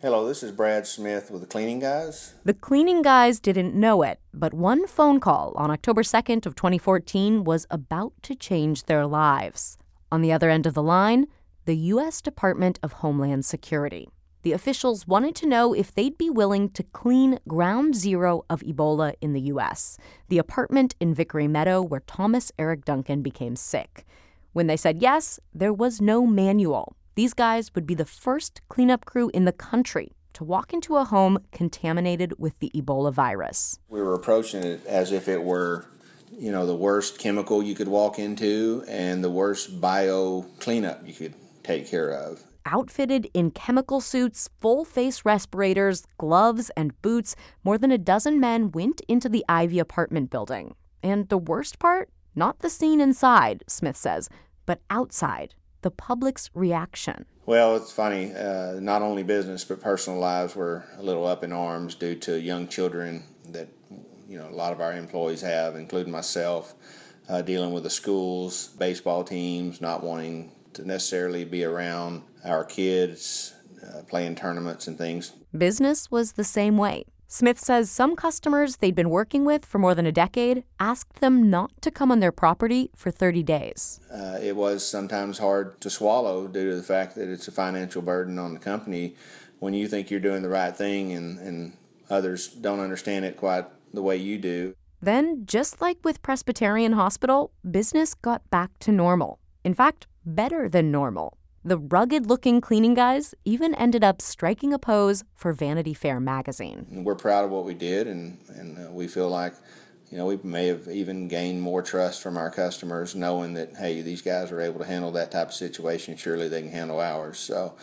Hello, this is Brad Smith with the Cleaning Guys. The cleaning guys didn't know it, but one phone call on October 2nd of 2014 was about to change their lives. On the other end of the line, the U.S. Department of Homeland Security. The officials wanted to know if they'd be willing to clean ground zero of Ebola in the U.S., the apartment in Vickery Meadow where Thomas Eric Duncan became sick. When they said yes, there was no manual. These guys would be the first cleanup crew in the country to walk into a home contaminated with the Ebola virus. We were approaching it as if it were, the worst chemical you could walk into and the worst bio cleanup you could take care of. Outfitted in chemical suits, full-face respirators, gloves, and boots, more than a dozen men went into the Ivy apartment building. And the worst part? Not the scene inside, Smith says, but outside, the public's reaction. Well, it's funny. Not only business, but personal lives were a little up in arms due to young children that, a lot of our employees have, including myself, dealing with the schools, baseball teams, not wanting to necessarily be around our kids, playing tournaments and things. Business was the same way. Smith says some customers they'd been working with for more than a decade asked them not to come on their property for 30 days. It was sometimes hard to swallow due to the fact that it's a financial burden on the company when you think you're doing the right thing and others don't understand it quite the way you do. Then, just like with Presbyterian Hospital, business got back to normal. In fact, better than normal. The rugged-looking cleaning guys even ended up striking a pose for Vanity Fair magazine. We're proud of what we did, and we feel like, we may have even gained more trust from our customers knowing that, hey, these guys are able to handle that type of situation. Surely they can handle ours. So,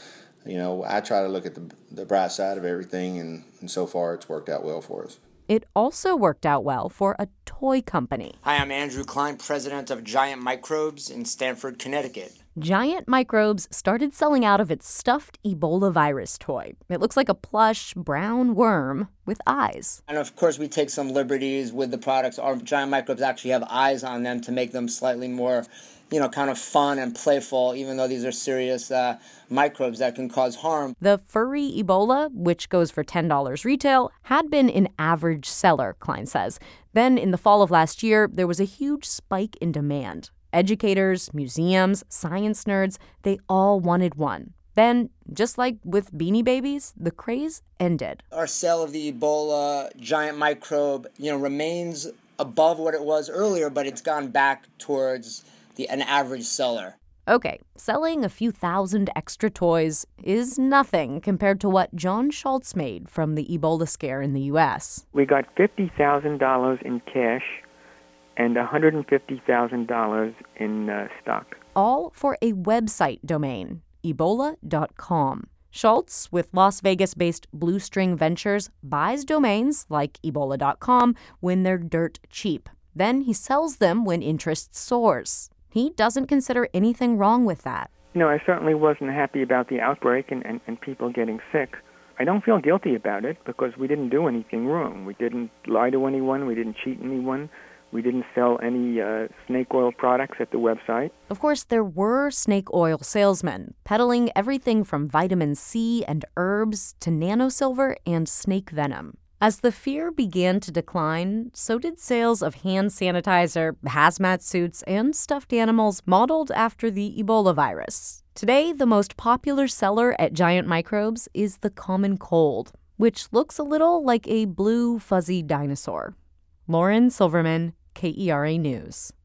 I try to look at the bright side of everything, and so far it's worked out well for us. It also worked out well for a toy company. Hi, I'm Andrew Klein, president of Giant Microbes in Stamford, Connecticut. Giant Microbes started selling out of its stuffed Ebola virus toy. It looks like a plush brown worm with eyes. And of course, we take some liberties with the products. Our Giant Microbes actually have eyes on them to make them slightly more, kind of fun and playful, even though these are serious microbes that can cause harm. The furry Ebola, which goes for $10 retail, had been an average seller, Klein says. Then in the fall of last year, there was a huge spike in demand. Educators, museums, science nerds, they all wanted one. Then, just like with Beanie Babies, the craze ended. Our sale of the Ebola Giant Microbe, remains above what it was earlier, but it's gone back towards an average seller. Okay, selling a few thousand extra toys is nothing compared to what John Schultz made from the Ebola scare in the U.S. We got $50,000 in cash and $150,000 in stock. All for a website domain, Ebola.com. Schultz, with Las Vegas-based Blue String Ventures, buys domains like Ebola.com when they're dirt cheap. Then he sells them when interest soars. He doesn't consider anything wrong with that. I certainly wasn't happy about the outbreak and people getting sick. I don't feel guilty about it because we didn't do anything wrong. We didn't lie to anyone. We didn't cheat anyone. We didn't sell any snake oil products at the website. Of course, there were snake oil salesmen peddling everything from vitamin C and herbs to nanosilver and snake venom. As the fear began to decline, so did sales of hand sanitizer, hazmat suits, and stuffed animals modeled after the Ebola virus. Today, the most popular seller at Giant Microbes is the common cold, which looks a little like a blue, fuzzy dinosaur. Lauren Silverman, KERA News.